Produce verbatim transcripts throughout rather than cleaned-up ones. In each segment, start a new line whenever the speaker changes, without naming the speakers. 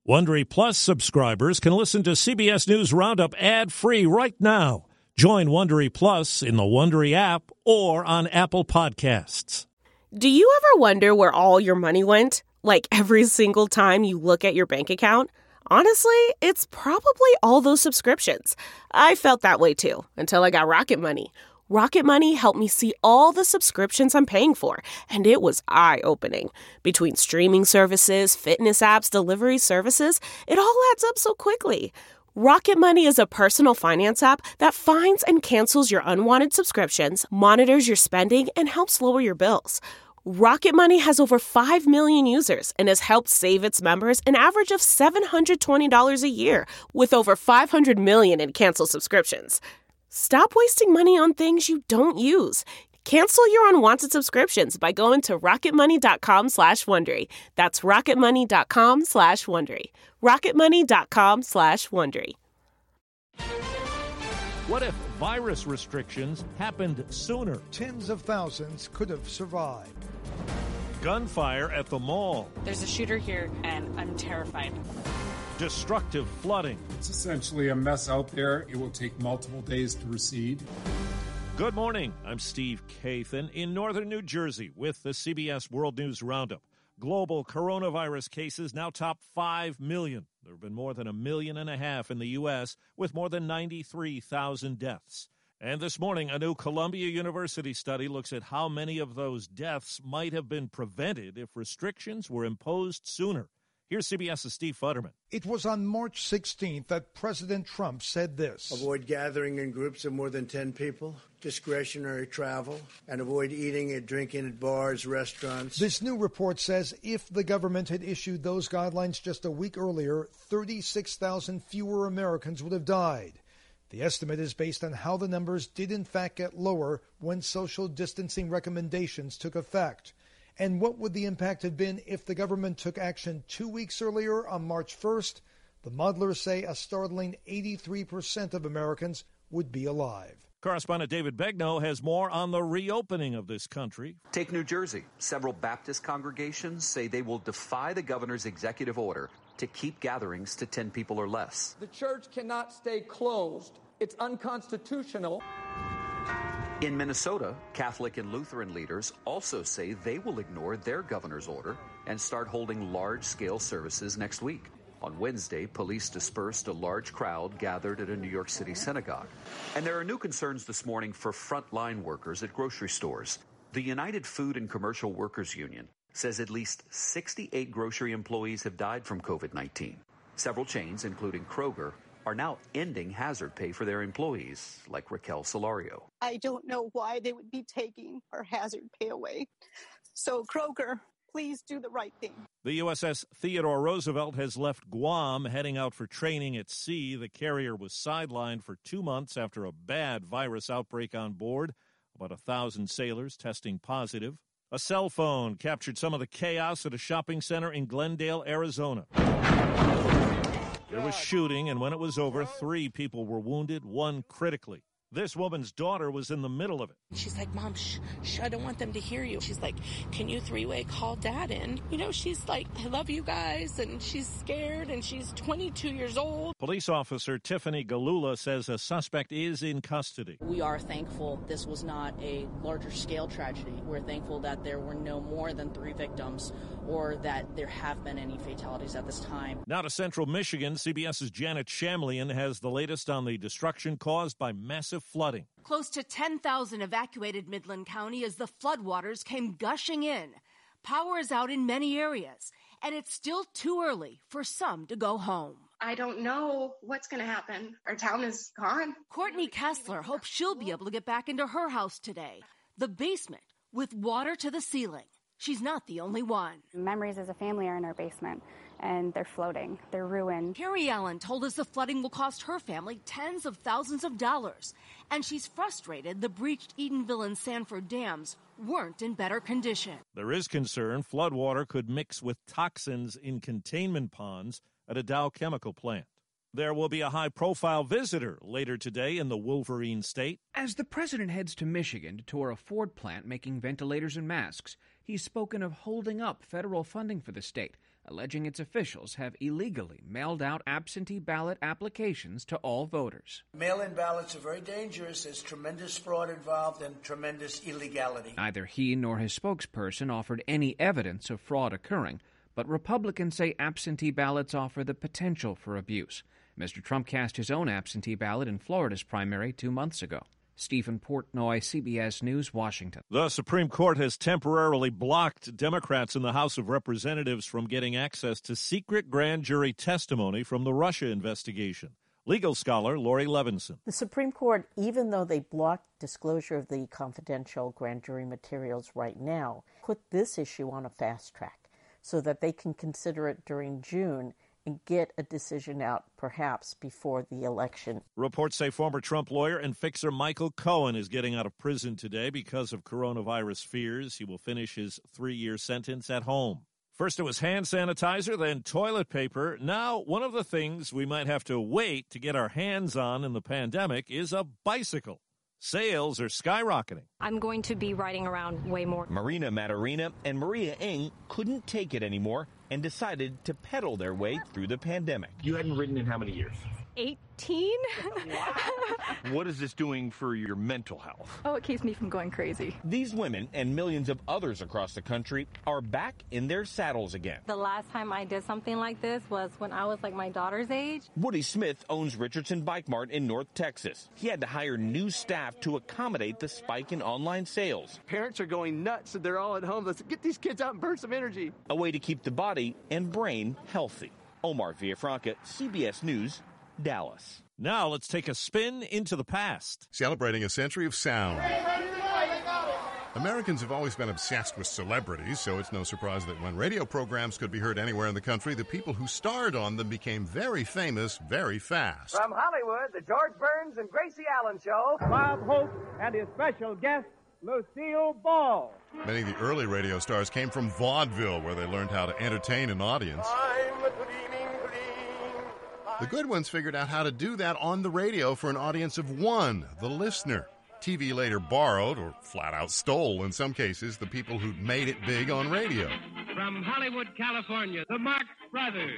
Wondery Plus subscribers can listen to C B S News Roundup ad-free right now. Join Wondery Plus in the Wondery app or on Apple Podcasts.
Do you ever wonder where all your money went? Like every single time you look at your bank account? Honestly, it's probably all those subscriptions. I felt that way too, until I got Rocket Money. Rocket Money helped me see all the subscriptions I'm paying for, and it was eye-opening. Between streaming services, fitness apps, delivery services, it all adds up so quickly. Rocket Money is a personal finance app that finds and cancels your unwanted subscriptions, monitors your spending, and helps lower your bills. Rocket Money has over five million users and has helped save its members an average of seven hundred twenty dollars a year, with over five hundred million in canceled subscriptions. Stop wasting money on things you don't use. Cancel your unwanted subscriptions by going to rocketmoney.com slash Wondery. That's rocketmoney.com slash Wondery. rocketmoney.com slash Wondery.
What if virus restrictions happened sooner?
Tens of thousands could have survived.
Gunfire at the mall.
There's a shooter here, and I'm terrified.
Destructive flooding.
It's essentially a mess out there. It will take multiple days to recede.
Good morning. I'm Steve Kathan in northern New Jersey with the C B S World News Roundup. Global coronavirus cases now top five million. There have been more than a million and a half in the U S, with more than ninety-three thousand deaths. And this morning, a new Columbia University study looks at how many of those deaths might have been prevented if restrictions were imposed sooner. Here's CBS's Steve Futterman.
It was on March sixteenth that President Trump said this.
Avoid gathering in groups of more than ten people, discretionary travel, and avoid eating and drinking at bars, restaurants.
This new report says if the government had issued those guidelines just a week earlier, thirty-six thousand fewer Americans would have died. The estimate is based on how the numbers did in fact get lower when social distancing recommendations took effect. And what would the impact have been if the government took action two weeks earlier on March first? The modelers say a startling eighty-three percent of Americans would be alive.
Correspondent David Begnaud has more on the reopening of this country.
Take New Jersey. Several Baptist congregations say they will defy the governor's executive order to keep gatherings to ten people or less.
The church cannot stay closed. It's unconstitutional.
In Minnesota, Catholic and Lutheran leaders also say they will ignore their governor's order and start holding large-scale services next week. On Wednesday, police dispersed a large crowd gathered at a New York City synagogue. And there are new concerns this morning for frontline workers at grocery stores. The United Food and Commercial Workers Union says at least sixty-eight grocery employees have died from COVID nineteen. Several chains, including Kroger, are now ending hazard pay for their employees, like Raquel Solario.
I don't know why they would be taking our hazard pay away. So, Kroger, please do the right thing.
The U S S Theodore Roosevelt has left Guam, heading out for training at sea. The carrier was sidelined for two months after a bad virus outbreak on board. About a thousand sailors testing positive. A cell phone captured some of the chaos at a shopping center in Glendale, Arizona. There was shooting, and when it was over, three people were wounded, one critically. This woman's daughter was in the middle of it.
She's like, Mom, shh, shh, I don't want them to hear you. She's like, can you three-way call Dad in? You know, she's like, I love you guys, and she's scared, and she's twenty-two years old.
Police officer Tiffany Galula says a suspect is in custody.
We are thankful this was not a larger scale tragedy. We're thankful that there were no more than three victims or that there have been any fatalities at this time.
Now to central Michigan, CBS's Janet Shamlian has the latest on the destruction caused by massive flooding.
Close to ten thousand evacuated Midland County as the floodwaters came gushing in. Power is out in many areas, and it's still too early for some to go home.
I don't know what's going to happen. Our town is gone.
Courtney Kessler hopes she'll be able to get back into her house today. The basement with water to the ceiling. She's not the only one.
Memories as a family are in our basement, and they're floating. They're ruined.
Carrie Allen told us the flooding will cost her family tens of thousands of dollars, and she's frustrated the breached Edenville and Sanford dams weren't in better condition.
There is concern floodwater could mix with toxins in containment ponds at a Dow chemical plant. There will be a high-profile visitor later today in the Wolverine State.
As the president heads to Michigan to tour a Ford plant making ventilators and masks, he's spoken of holding up federal funding for the state alleging its officials have illegally mailed out absentee ballot applications to all voters.
Mail-in ballots are very dangerous. There's tremendous fraud involved and tremendous illegality.
Neither he nor his spokesperson offered any evidence of fraud occurring, but Republicans say absentee ballots offer the potential for abuse. Mister Trump cast his own absentee ballot in Florida's primary two months ago. Stephen Portnoy, C B S News, Washington.
The Supreme Court has temporarily blocked Democrats in the House of Representatives from getting access to secret grand jury testimony from the Russia investigation. Legal scholar Lori Levinson.
The Supreme Court, even though they blocked disclosure of the confidential grand jury materials right now, put this issue on a fast track so that they can consider it during June and get a decision out perhaps before the election.
Reports say former Trump lawyer and fixer Michael Cohen is getting out of prison today because of coronavirus fears. He will finish his three-year sentence at home. First it was hand sanitizer, then toilet paper. Now, one of the things we might have to wait to get our hands on in the pandemic is a bicycle. Sales are skyrocketing.
I'm going to be riding around way more.
Marina Matarina and Maria Ng couldn't take it anymore and decided to pedal their way through the pandemic.
You hadn't ridden in how many years?
eighteen?
What is this doing for your mental health?
Oh, it keeps me from going crazy.
These women and millions of others across the country are back in their saddles again.
The last time I did something like this was when I was like my daughter's age.
Woody Smith owns Richardson Bike Mart in North Texas. He had to hire new staff to accommodate the spike in online sales.
Parents are going nuts and they're all at home. Let's get these kids out and burn some energy.
A way to keep the body and brain healthy. Omar Villafranca, C B S News, Dallas.
Now let's take a spin into the past.
Celebrating a century of sound. Americans have always been obsessed with celebrities, so it's no surprise that when radio programs could be heard anywhere in the country, the people who starred on them became very famous very fast.
From Hollywood, the George Burns and Gracie Allen Show.
Bob Hope and his special guest, Lucille Ball.
Many of the early radio stars came from vaudeville, where they learned how to entertain an audience. The good ones figured out how to do that on the radio for an audience of one, the listener. T V later borrowed, or flat out stole in some cases, the people who'd made it big on radio.
From Hollywood, California, the Marx Brothers.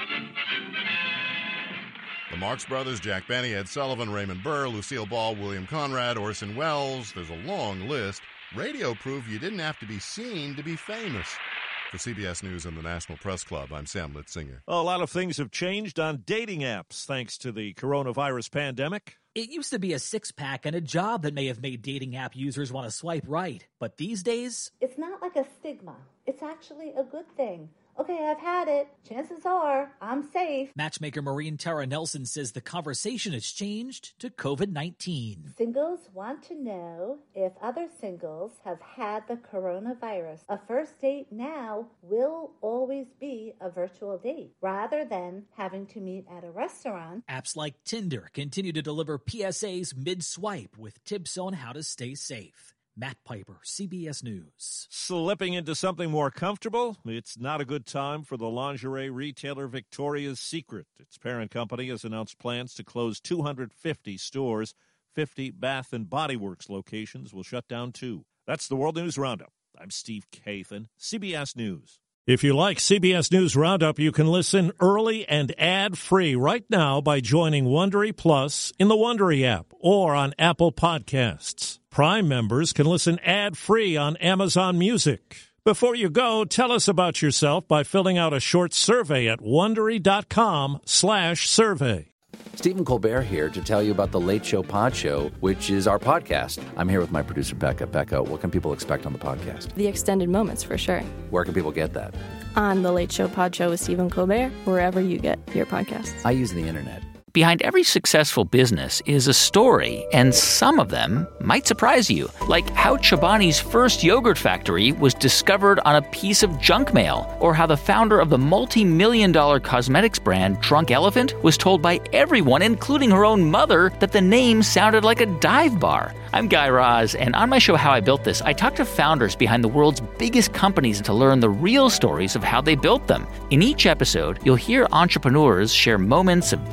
The Marx Brothers, Jack Benny, Ed Sullivan, Raymond Burr, Lucille Ball, William Conrad, Orson Welles. There's a long list. Radio proved you didn't have to be seen to be famous. For C B S News and the National Press Club, I'm Sam Litzinger.
A lot of things have changed on dating apps thanks to the coronavirus pandemic.
It used to be a six-pack and a job that may have made dating app users want to swipe right. But these days,
it's not like a stigma. It's actually a good thing. Okay, I've had it. Chances are I'm safe.
Matchmaker Maureen Tara Nelson says the conversation has changed to covid nineteen.
Singles want to know if other singles have had the coronavirus. A first date now will always be a virtual date rather than having to meet at a restaurant.
Apps like Tinder continue to deliver P S As mid-swipe with tips on how to stay safe. Matt Piper, C B S News.
Slipping into something more comfortable? It's not a good time for the lingerie retailer Victoria's Secret. Its parent company has announced plans to close two hundred fifty stores. fifty Bath and Body Works locations will shut down too. That's the World News Roundup. I'm Steve Kathan, C B S News. If you like C B S News Roundup, you can listen early and ad-free right now by joining Wondery Plus in the Wondery app or on Apple Podcasts. Prime members can listen ad-free on Amazon Music. Before you go, tell us about yourself by filling out a short survey at Wondery.com slash survey.
Stephen Colbert here to tell you about The Late Show Pod Show, which is our podcast. I'm here with my producer, Becca. Becca, what can people expect on the podcast?
The extended moments, for sure.
Where can people get that?
On The Late Show Pod Show with Stephen Colbert, wherever you get your podcasts.
I use the internet.
Behind every successful business is a story, and some of them might surprise you. Like how Chobani's first yogurt factory was discovered on a piece of junk mail, or how the founder of the multi-million dollar cosmetics brand Drunk Elephant was told by everyone, including her own mother, that the name sounded like a dive bar. I'm Guy Raz, and on my show How I Built This, I talk to founders behind the world's biggest companies to learn the real stories of how they built them. In each episode, you'll hear entrepreneurs share moments of doubt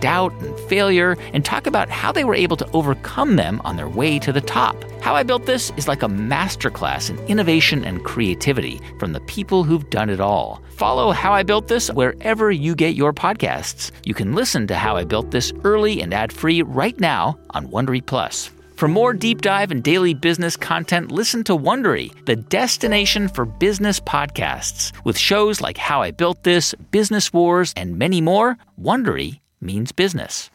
and failure and talk about how they were able to overcome them on their way to the top. How I Built This is like a masterclass in innovation and creativity from the people who've done it all. Follow How I Built This wherever you get your podcasts. You can listen to How I Built This early and ad-free right now on Wondery Plus. For more deep dive and daily business content, listen to Wondery, the destination for business podcasts. With shows like How I Built This, Business Wars, and many more, Wondery means business.